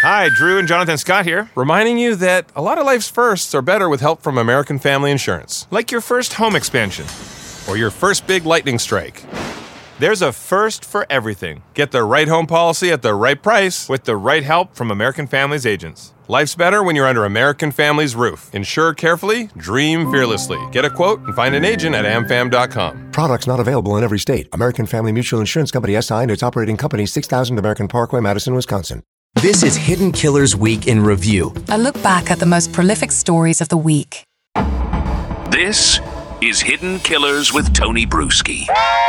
Hi, Drew and Jonathan Scott here, reminding you that a lot of life's firsts are better with help from American Family Insurance. Like your first home expansion, or your first big lightning strike. There's a first for everything. Get the right home policy at the right price with the right help from American Family's agents. Life's better when you're under American Family's roof. Insure carefully, dream fearlessly. Get a quote and find an agent at amfam.com. Products not available in every state. American Family Mutual Insurance Company SI and its operating company 6000 American Parkway, Madison, Wisconsin. This is Hidden Killers Week in Review. A look back at the most prolific stories of the week. This is Hidden Killers with Tony Bruschi.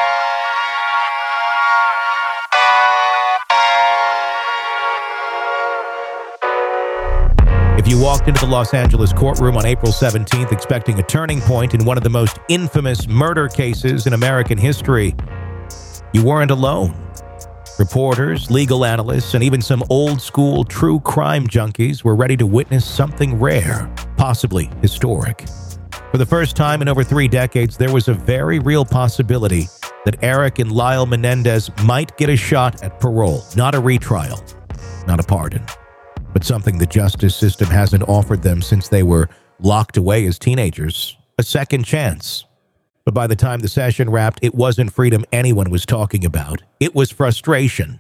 If you walked into the Los Angeles courtroom on April 17th expecting a turning point in one of the most infamous murder cases in American history, you weren't alone. Reporters, legal analysts, and even some old-school true crime junkies were ready to witness something rare, possibly historic. For the first time in over 3 decades, there was a very real possibility that Eric and Lyle Menendez might get a shot at parole, not a retrial, not a pardon, but something the justice system hasn't offered them since they were locked away as teenagers, a second chance. But by the time the session wrapped, it wasn't freedom anyone was talking about. It was frustration.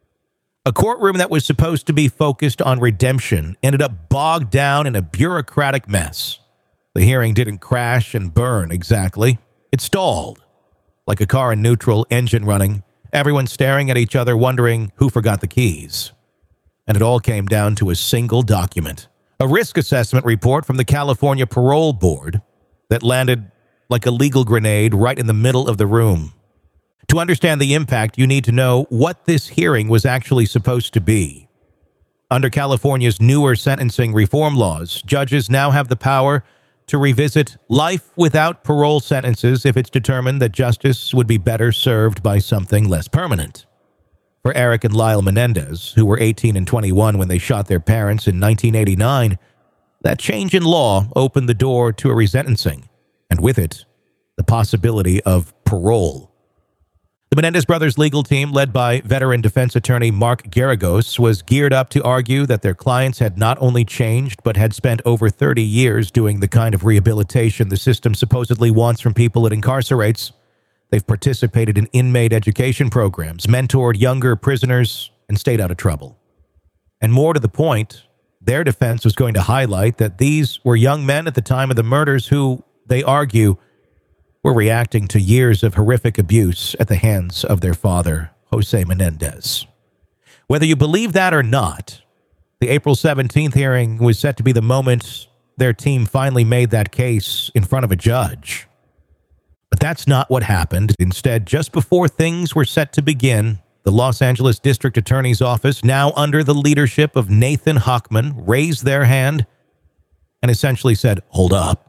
A courtroom that was supposed to be focused on redemption ended up bogged down in a bureaucratic mess. The hearing didn't crash and burn exactly. It stalled. Like a car in neutral, engine running, everyone staring at each other wondering who forgot the keys. And it all came down to a single document, a risk assessment report from the California Parole Board that landed like a legal grenade right in the middle of the room. To understand the impact, you need to know what this hearing was actually supposed to be. Under California's newer sentencing reform laws, judges now have the power to revisit life without parole sentences if it's determined that justice would be better served by something less permanent. For Eric and Lyle Menendez, who were 18 and 21 when they shot their parents in 1989, that change in law opened the door to a resentencing, and with it, the possibility of parole. The Menendez brothers' legal team, led by veteran defense attorney Mark Geragos, was geared up to argue that their clients had not only changed, but had spent over 30 years doing the kind of rehabilitation the system supposedly wants from people it incarcerates. They've participated in inmate education programs, mentored younger prisoners, and stayed out of trouble. And more to the point, their defense was going to highlight that these were young men at the time of the murders who, they argue, were reacting to years of horrific abuse at the hands of their father, Jose Menendez. Whether you believe that or not, the April 17th hearing was set to be the moment their team finally made that case in front of a judge. But that's not what happened. Instead, just before things were set to begin, the Los Angeles District Attorney's Office, now under the leadership of Nathan Hochman, raised their hand and essentially said, "Hold up.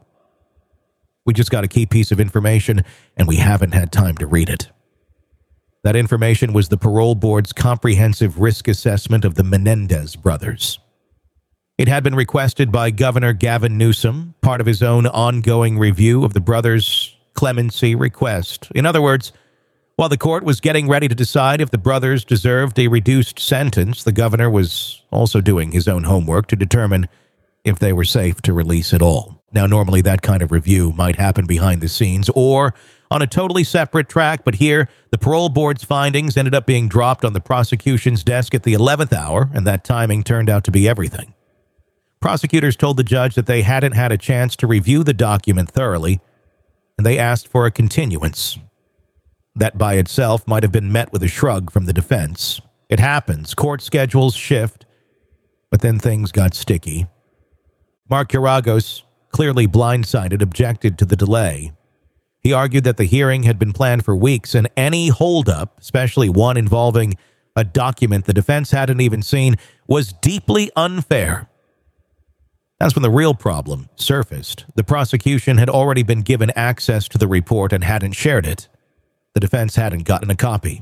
We just got a key piece of information, and we haven't had time to read it." That information was the parole board's comprehensive risk assessment of the Menendez brothers. It had been requested by Governor Gavin Newsom, part of his own ongoing review of the brothers' clemency request. In other words, while the court was getting ready to decide if the brothers deserved a reduced sentence, the governor was also doing his own homework to determine if they were safe to release at all. Now, normally that kind of review might happen behind the scenes or on a totally separate track, but here, the parole board's findings ended up being dropped on the prosecution's desk at the 11th hour, and that timing turned out to be everything. Prosecutors told the judge that they hadn't had a chance to review the document thoroughly, and they asked for a continuance. That by itself might have been met with a shrug from the defense. It happens. Court schedules shift, but then things got sticky. Mark Geragos, clearly blindsided, objected to the delay. He argued that the hearing had been planned for weeks, and any holdup, especially one involving a document the defense hadn't even seen, was deeply unfair. That's when the real problem surfaced. The prosecution had already been given access to the report and hadn't shared it. The defense hadn't gotten a copy.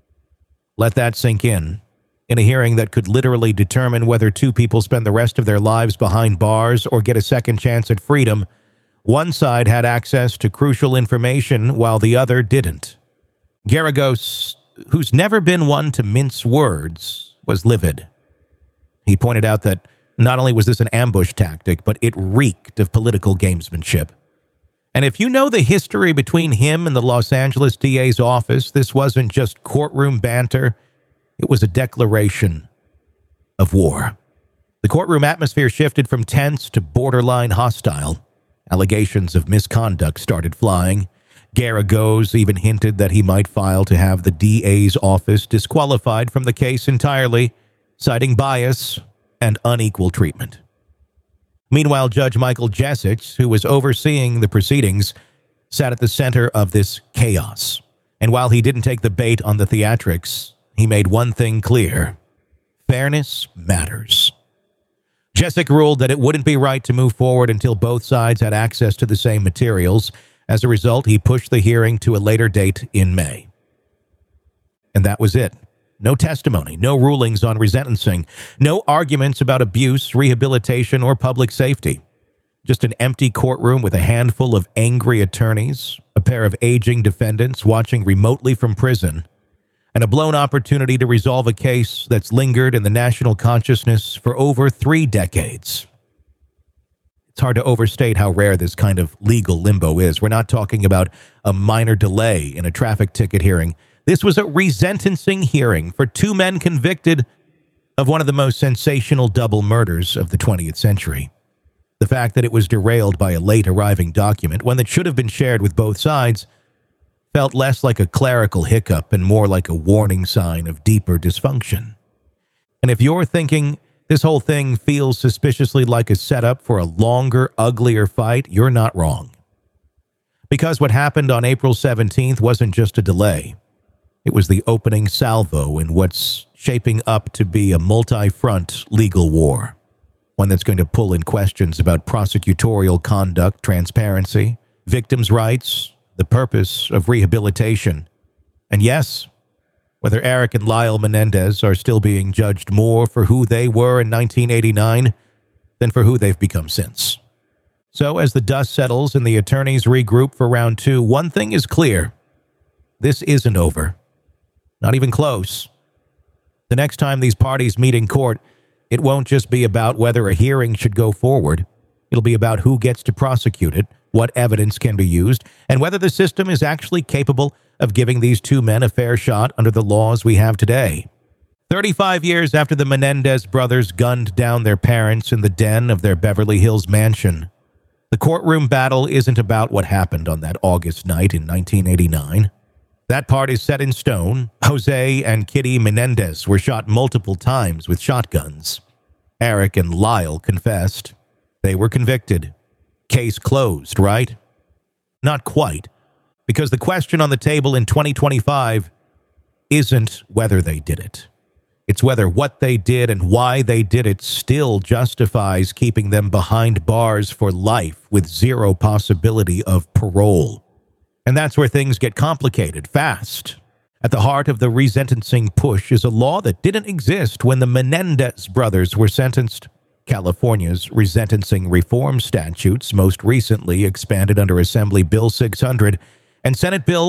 Let that sink in. In a hearing that could literally determine whether two people spend the rest of their lives behind bars or get a second chance at freedom, one side had access to crucial information while the other didn't. Geragos, who's never been one to mince words, was livid. He pointed out that not only was this an ambush tactic, but it reeked of political gamesmanship. And if you know the history between him and the Los Angeles DA's office, this wasn't just courtroom banter. It was a declaration of war. The courtroom atmosphere shifted from tense to borderline hostile. Allegations of misconduct started flying. Garagos even hinted that he might file to have the DA's office disqualified from the case entirely, citing bias and unequal treatment. Meanwhile, Judge Michael Jessup, who was overseeing the proceedings, sat at the center of this chaos. And while he didn't take the bait on the theatrics, he made one thing clear: fairness matters. Jessup ruled that it wouldn't be right to move forward until both sides had access to the same materials. As a result, he pushed the hearing to a later date in May. And that was it. No testimony, no rulings on resentencing, no arguments about abuse, rehabilitation, or public safety. Just an empty courtroom with a handful of angry attorneys, a pair of aging defendants watching remotely from prison, and a blown opportunity to resolve a case that's lingered in the national consciousness for over 3 decades. It's hard to overstate how rare this kind of legal limbo is. We're not talking about a minor delay in a traffic ticket hearing. This was a resentencing hearing for 2 men convicted of one of the most sensational double murders of the 20th century. The fact that it was derailed by a late-arriving document, one that should have been shared with both sides, felt less like a clerical hiccup and more like a warning sign of deeper dysfunction. And if you're thinking this whole thing feels suspiciously like a setup for a longer, uglier fight, you're not wrong. Because what happened on April 17th wasn't just a delay. It was the opening salvo in what's shaping up to be a multi-front legal war. One that's going to pull in questions about prosecutorial conduct, transparency, victims' rights, the purpose of rehabilitation. And yes, whether Eric and Lyle Menendez are still being judged more for who they were in 1989 than for who they've become since. So as the dust settles and the attorneys regroup for round 2, one thing is clear. This isn't over. Not even close. The next time these parties meet in court, it won't just be about whether a hearing should go forward. It'll be about who gets to prosecute it, what evidence can be used, and whether the system is actually capable of giving these 2 men a fair shot under the laws we have today. 35 years after the Menendez brothers gunned down their parents in the den of their Beverly Hills mansion, the courtroom battle isn't about what happened on that August night in 1989. That part is set in stone. Jose and Kitty Menendez were shot multiple times with shotguns. Eric and Lyle confessed. They were convicted. Case closed, right? Not quite, because the question on the table in 2025 isn't whether they did it. It's whether what they did and why they did it still justifies keeping them behind bars for life with zero possibility of parole. And that's where things get complicated fast. At the heart of the resentencing push is a law that didn't exist when the Menendez brothers were sentenced. California's resentencing reform statutes, most recently expanded under Assembly Bill 600 and Senate Bill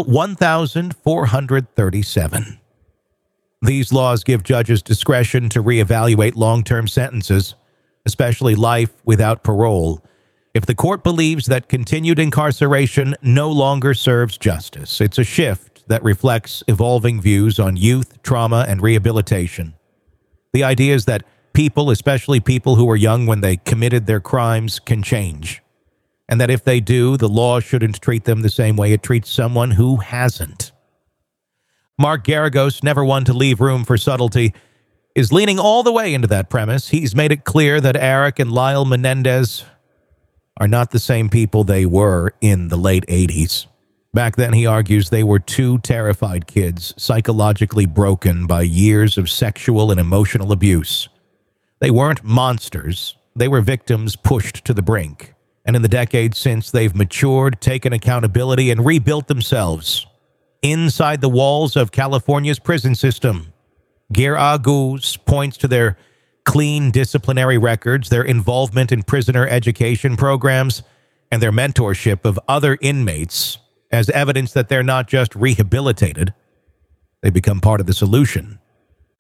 1437. These laws give judges discretion to reevaluate long-term sentences, especially life without parole, if the court believes that continued incarceration no longer serves justice. It's a shift that reflects evolving views on youth, trauma, and rehabilitation. The idea is that people, especially people who were young when they committed their crimes, can change. And that if they do, the law shouldn't treat them the same way it treats someone who hasn't. Mark Garagos, never one to leave room for subtlety, is leaning all the way into that premise. He's made it clear that Eric and Lyle Menendez are not the same people they were in the late 80s. Back then, he argues, they were 2 terrified kids, psychologically broken by years of sexual and emotional abuse. They weren't monsters. They were victims pushed to the brink. And in the decades since, they've matured, taken accountability, and rebuilt themselves inside the walls of California's prison system. Garagos points to their clean disciplinary records, their involvement in prisoner education programs, and their mentorship of other inmates as evidence that they're not just rehabilitated, they become part of the solution.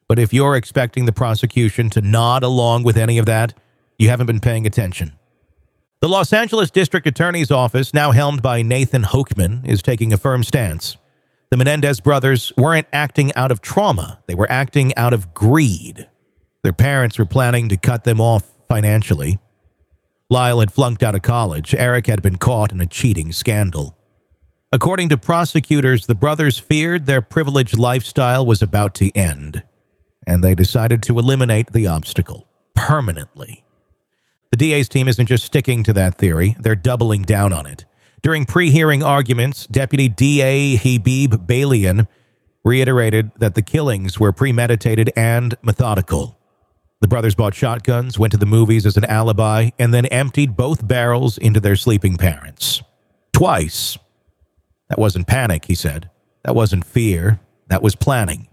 But if you're expecting the prosecution to nod along with any of that, you haven't been paying attention. The Los Angeles District Attorney's Office, now helmed by Nathan Hochman, is taking a firm stance. The Menendez brothers weren't acting out of trauma. They were acting out of greed. Their parents were planning to cut them off financially. Lyle had flunked out of college. Eric had been caught in a cheating scandal. According to prosecutors, the brothers feared their privileged lifestyle was about to end, and they decided to eliminate the obstacle permanently. The DA's team isn't just sticking to that theory, they're doubling down on it. During pre-hearing arguments, Deputy DA Habib Balian reiterated that the killings were premeditated and methodical. The brothers bought shotguns, went to the movies as an alibi, and then emptied both barrels into their sleeping parents. Twice. That wasn't panic, he said. That wasn't fear. That was planning.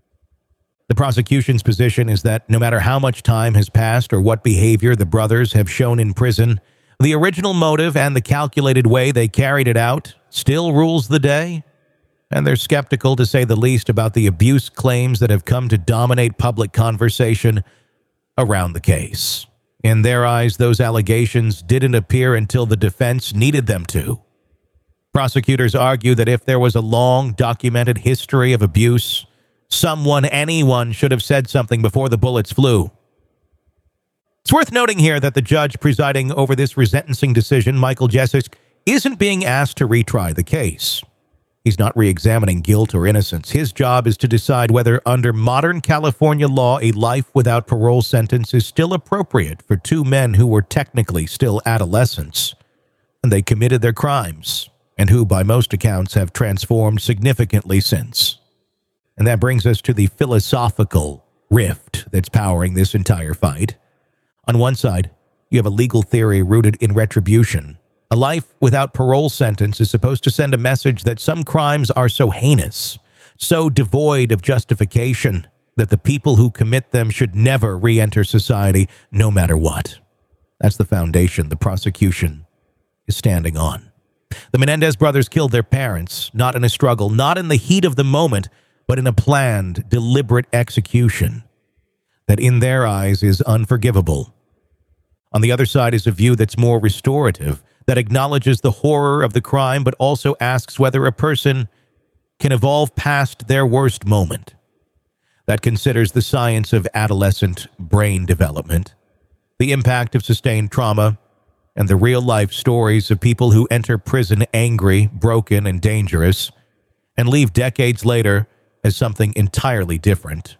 The prosecution's position is that no matter how much time has passed or what behavior the brothers have shown in prison, the original motive and the calculated way they carried it out still rules the day, and they're skeptical, to say the least, about the abuse claims that have come to dominate public conversation around the case. In their eyes, those allegations didn't appear until the defense needed them to. Prosecutors argue that if there was a long, documented history of abuse, anyone should have said something before the bullets flew. It's worth noting here that the judge presiding over this resentencing decision, Michael Jessup, isn't being asked to retry the case. He's not re-examining guilt or innocence. His job is to decide whether, under modern California law, a life without parole sentence is still appropriate for two men who were technically still adolescents, and they committed their crimes, and who, by most accounts, have transformed significantly since. And that brings us to the philosophical rift that's powering this entire fight. On one side, you have a legal theory rooted in retribution. A life without parole sentence is supposed to send a message that some crimes are so heinous, so devoid of justification, that the people who commit them should never re-enter society, no matter what. That's the foundation the prosecution is standing on. The Menendez brothers killed their parents, not in a struggle, not in the heat of the moment, but in a planned, deliberate execution that in their eyes is unforgivable. On the other side is a view that's more restorative, that acknowledges the horror of the crime, but also asks whether a person can evolve past their worst moment. That considers the science of adolescent brain development, the impact of sustained trauma, and the real-life stories of people who enter prison angry, broken, and dangerous, and leave decades later as something entirely different.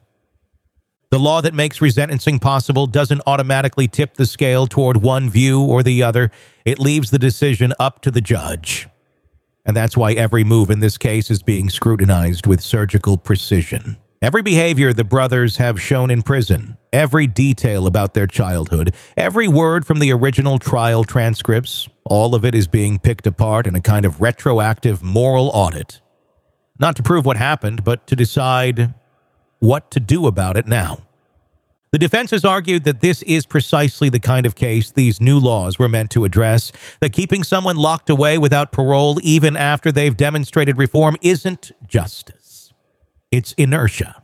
The law that makes resentencing possible doesn't automatically tip the scale toward one view or the other. It leaves the decision up to the judge. And that's why every move in this case is being scrutinized with surgical precision. Every behavior the brothers have shown in prison, every detail about their childhood, every word from the original trial transcripts, all of it is being picked apart in a kind of retroactive moral audit. Not to prove what happened, but to decide what to do about it now. The defense has argued that this is precisely the kind of case these new laws were meant to address, that keeping someone locked away without parole even after they've demonstrated reform isn't justice. It's inertia.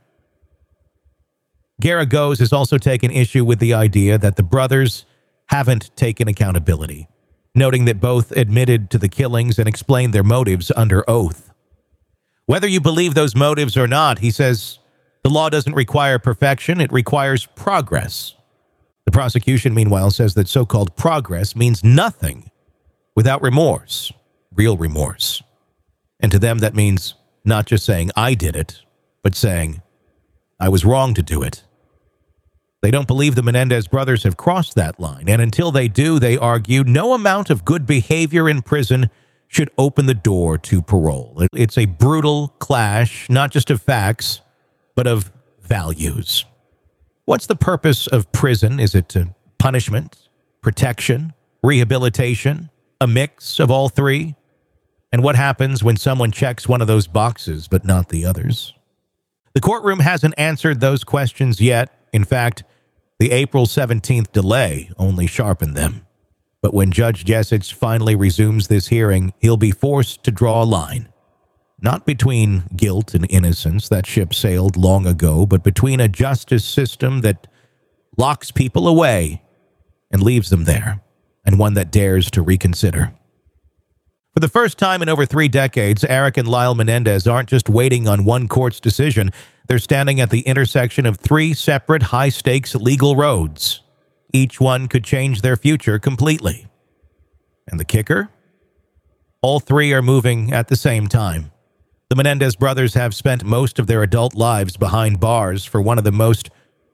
Garagos has also taken issue with the idea that the brothers haven't taken accountability, noting that both admitted to the killings and explained their motives under oath. Whether you believe those motives or not, he says, the law doesn't require perfection, it requires progress. The prosecution, meanwhile, says that so-called progress means nothing without remorse, real remorse. And to them, that means not just saying, I did it, but saying, I was wrong to do it. They don't believe the Menendez brothers have crossed that line, and until they do, they argue, no amount of good behavior in prison should open the door to parole. It's a brutal clash, not just of facts, but of values. What's the purpose of prison? Is it punishment, protection, rehabilitation, a mix of all three? And what happens when someone checks one of those boxes but not the others? The courtroom hasn't answered those questions yet. In fact, the April 17th delay only sharpened them. But when Judge Jessup finally resumes this hearing, he'll be forced to draw a line. not between guilt and innocence, that ship sailed long ago, but between a justice system that locks people away and leaves them there, and one that dares to reconsider. For the first time in over 3 decades, Eric and Lyle Menendez aren't just waiting on one court's decision. They're standing at the intersection of 3 separate high-stakes legal roads. Each one could change their future completely. And the kicker? All 3 are moving at the same time. The Menendez brothers have spent most of their adult lives behind bars for one of the most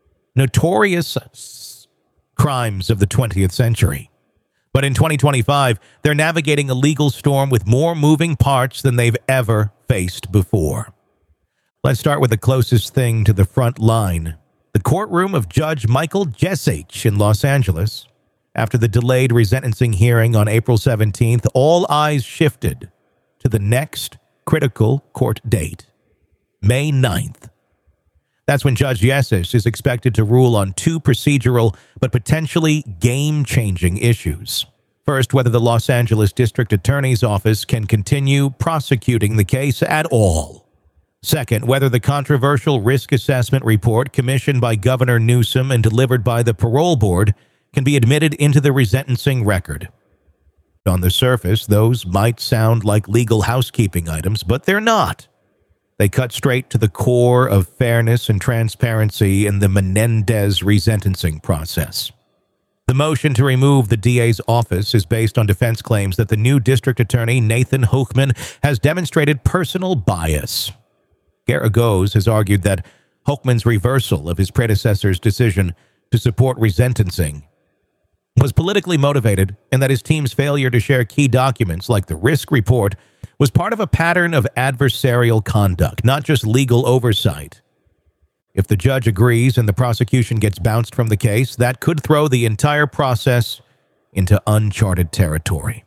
notorious crimes of the 20th century. But in 2025, they're navigating a legal storm with more moving parts than they've ever faced before. Let's start with the closest thing to the front line, the courtroom of Judge Michael Jesich in Los Angeles. After the delayed resentencing hearing on April 17th, all eyes shifted to the next critical court date, May 9th. That's when Judge Jesich is expected to rule on 2 procedural but potentially game-changing issues. First, whether the Los Angeles District Attorney's Office can continue prosecuting the case at all. Second, whether the controversial risk assessment report commissioned by Governor Newsom and delivered by the parole board can be admitted into the resentencing record. On the surface, those might sound like legal housekeeping items, but they're not. They cut straight to the core of fairness and transparency in the Menendez resentencing process. The motion to remove the DA's office is based on defense claims that the new district attorney, Nathan Hochman, has demonstrated personal bias. Garagos has argued that Hochman's reversal of his predecessor's decision to support resentencing was politically motivated and that his team's failure to share key documents like the risk report was part of a pattern of adversarial conduct, not just legal oversight. If the judge agrees and the prosecution gets bounced from the case, that could throw the entire process into uncharted territory.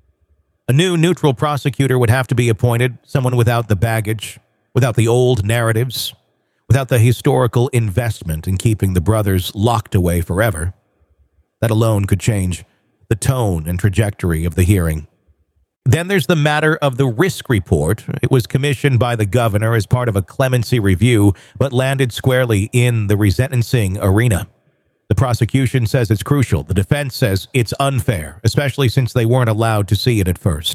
A new neutral prosecutor would have to be appointed, someone without the baggage, without the old narratives, without the historical investment in keeping the brothers locked away forever. That alone could change the tone and trajectory of the hearing. Then there's the matter of the risk report. It was commissioned by the governor as part of a clemency review, but landed squarely in the resentencing arena. The prosecution says it's crucial. The defense says it's unfair, especially since they weren't allowed to see it at first.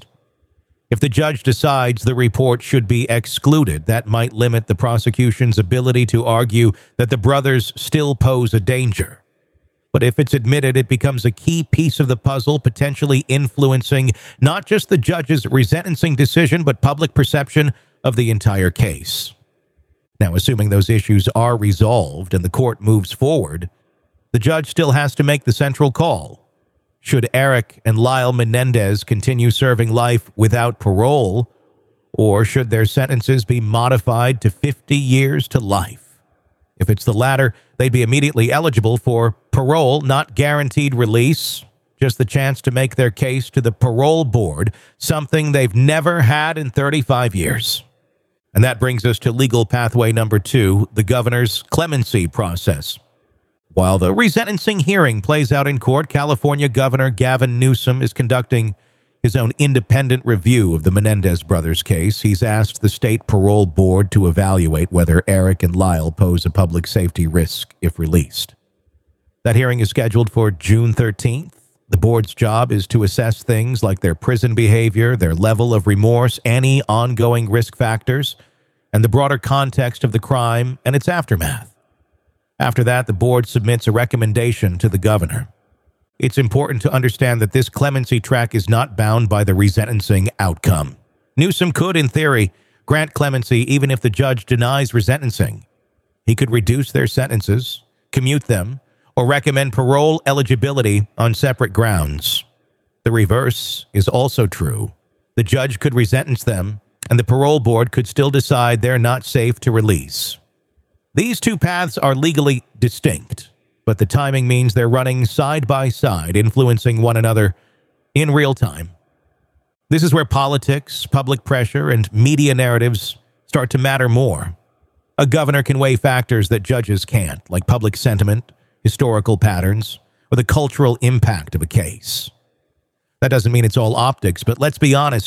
If the judge decides the report should be excluded, that might limit the prosecution's ability to argue that the brothers still pose a danger. But if it's admitted, it becomes a key piece of the puzzle, potentially influencing not just the judge's resentencing decision, but public perception of the entire case. Now, assuming those issues are resolved and the court moves forward, the judge still has to make the central call. Should Eric and Lyle Menendez continue serving life without parole, or should their sentences be modified to 50 years to life? If it's the latter, they'd be immediately eligible for parole, not guaranteed release, just the chance to make their case to the parole board, something they've never had in 35 years. And that brings us to legal pathway number 2, the governor's clemency process. While the resentencing hearing plays out in court, California Governor Gavin Newsom is conducting his own independent review of the Menendez brothers' case. He's asked the state parole board to evaluate whether Eric and Lyle pose a public safety risk if released. That hearing is scheduled for June 13th. The board's job is to assess things like their prison behavior, their level of remorse, any ongoing risk factors, and the broader context of the crime and its aftermath. After that, the board submits a recommendation to the governor. It's important to understand that this clemency track is not bound by the resentencing outcome. Newsom could, in theory, grant clemency even if the judge denies resentencing. He could reduce their sentences, commute them, or recommend parole eligibility on separate grounds. The reverse is also true. The judge could resentence them, and the parole board could still decide they're not safe to release. These 2 paths are legally distinct, but the timing means they're running side by side, influencing one another in real time. This is where politics, public pressure, and media narratives start to matter more. A governor can weigh factors that judges can't, like public sentiment, historical patterns, or the cultural impact of a case. That doesn't mean it's all optics, but let's be honest,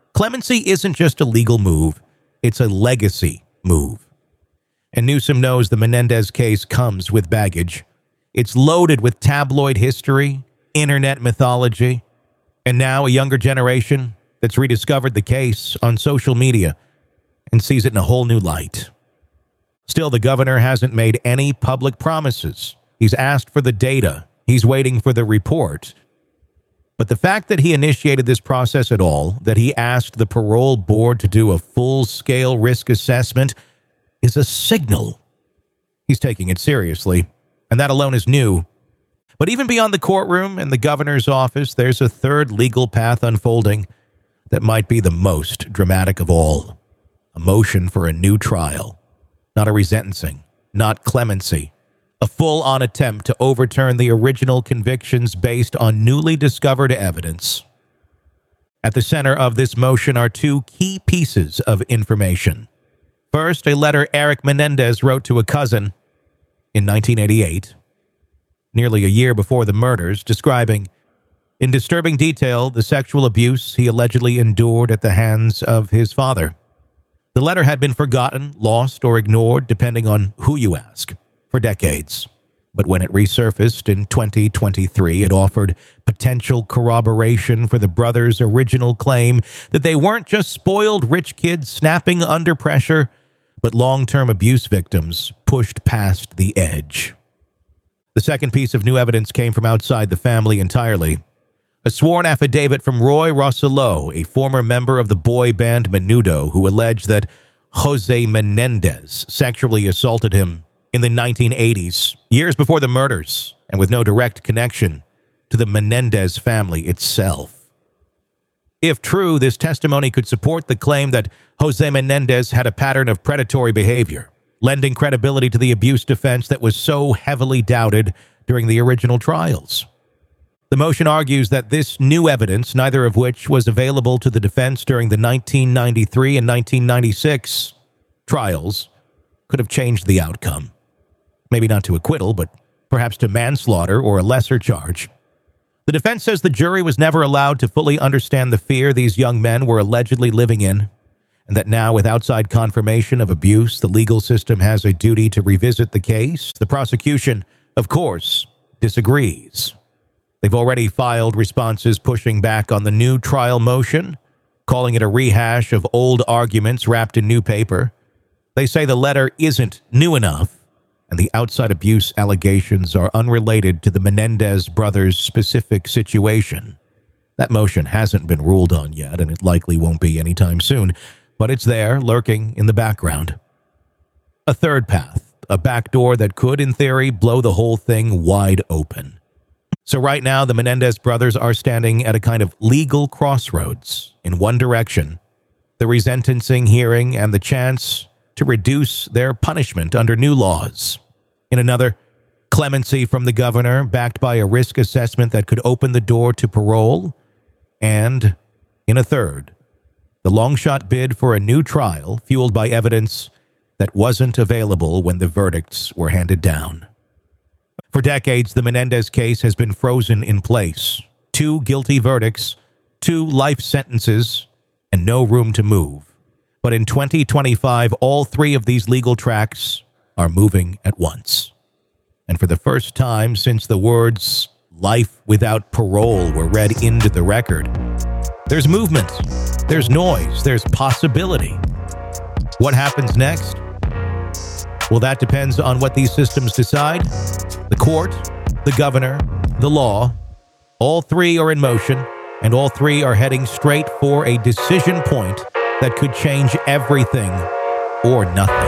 Clemency isn't just a legal move, it's a legacy move. And Newsom knows the Menendez case comes with baggage. It's loaded with tabloid history, internet mythology, and now a younger generation that's rediscovered the case on social media and sees it in a whole new light. Still, the governor hasn't made any public promises. He's asked for the data. He's waiting for the report. But the fact that he initiated this process at all, that he asked the parole board to do a full-scale risk assessment, is a signal. He's taking it seriously, and that alone is new. But even beyond the courtroom and the governor's office, there's a third legal path unfolding that might be the most dramatic of all. A motion for a new trial. Not a resentencing, not clemency. A full-on attempt to overturn the original convictions based on newly discovered evidence. At the center of this motion are two key pieces of information. First, a letter Eric Menendez wrote to a cousin in 1988, nearly a year before the murders, describing in disturbing detail the sexual abuse he allegedly endured at the hands of his father. The letter had been forgotten, lost, or ignored, depending on who you ask, for decades. But when it resurfaced in 2023, it offered potential corroboration for the brothers' original claim that they weren't just spoiled rich kids snapping under pressure, but long-term abuse victims pushed past the edge. The second piece of new evidence came from outside the family entirely. A sworn affidavit from Roy Rosselló, a former member of the boy band Menudo, who alleged that Jose Menendez sexually assaulted him in the 1980s, years before the murders, and with no direct connection to the Menendez family itself. If true, this testimony could support the claim that Jose Menendez had a pattern of predatory behavior, lending credibility to the abuse defense that was so heavily doubted during the original trials. The motion argues that this new evidence, neither of which was available to the defense during the 1993 and 1996 trials, could have changed the outcome. Maybe not to acquittal, but perhaps to manslaughter or a lesser charge. The defense says the jury was never allowed to fully understand the fear these young men were allegedly living in, and that now, with outside confirmation of abuse, the legal system has a duty to revisit the case. The prosecution, of course, disagrees. They've already filed responses pushing back on the new trial motion, calling it a rehash of old arguments wrapped in new paper. They say the letter isn't new enough, and the outside abuse allegations are unrelated to the Menendez brothers' specific situation. That motion hasn't been ruled on yet, and it likely won't be anytime soon, but it's there, lurking in the background. A third path, a backdoor that could, in theory, blow the whole thing wide open. So right now, the Menendez brothers are standing at a kind of legal crossroads. In one direction, the resentencing hearing and the chance to reduce their punishment under new laws. In another, clemency from the governor, backed by a risk assessment that could open the door to parole. And in a third, the long-shot bid for a new trial fueled by evidence that wasn't available when the verdicts were handed down. For decades, the Menendez case has been frozen in place. 2 guilty verdicts, 2 life sentences, and no room to move. But in 2025, all 3 of these legal tracks are moving at once. And for the first time since the words "life without parole" were read into the record, there's movement, there's noise, there's possibility. What happens next? Well, that depends on what these systems decide. The court, the governor, the law, all 3 are in motion, and all 3 are heading straight for a decision point that could change everything or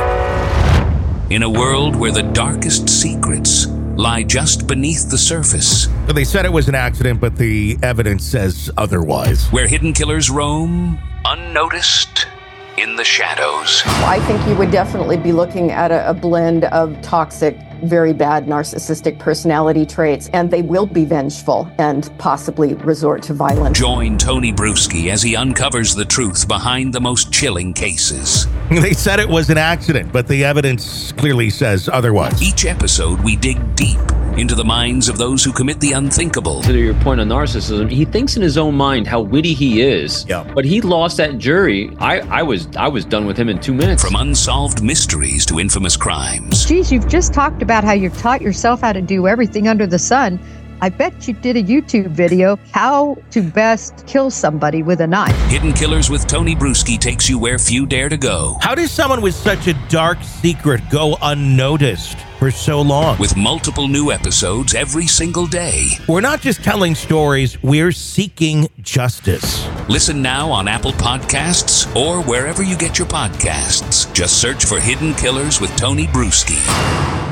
nothing. In a world where the darkest secrets lie just beneath the surface. So they said it was an accident, but the evidence says otherwise. Where hidden killers roam, unnoticed, in the shadows. I think you would definitely be looking at a blend of toxic, very bad narcissistic personality traits, and they will be vengeful and possibly resort to violence. Join Tony Bruschi as he uncovers the truth behind the most chilling cases. They said it was an accident, but the evidence clearly says otherwise. Each episode, we dig deep into the minds of those who commit the unthinkable. To your point on narcissism, he thinks in his own mind how witty he is. Yeah. But he lost that jury. I was done with him in 2 minutes. From unsolved mysteries to infamous crimes. Geez, you've just talked about how you've taught yourself how to do everything under the sun. I bet you did a YouTube video, how to best kill somebody with a knife. Hidden Killers with Tony Brueski takes you where few dare to go. How does someone with such a dark secret go unnoticed for so long? With multiple new episodes every single day. We're not just telling stories, we're seeking justice. Listen now on Apple Podcasts or wherever you get your podcasts. Just search for Hidden Killers with Tony Brueski.